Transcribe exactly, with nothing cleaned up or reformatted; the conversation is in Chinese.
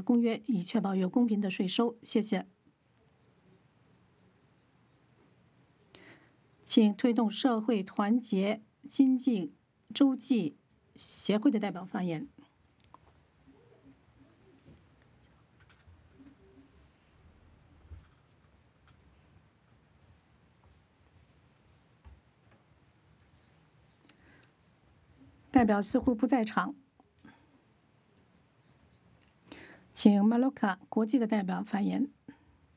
的公约，以确保有公平的税收。谢谢。请推动社会团结经济洲际协会的代表发言。代表似乎不在场，请马洛卡国际的代表发言。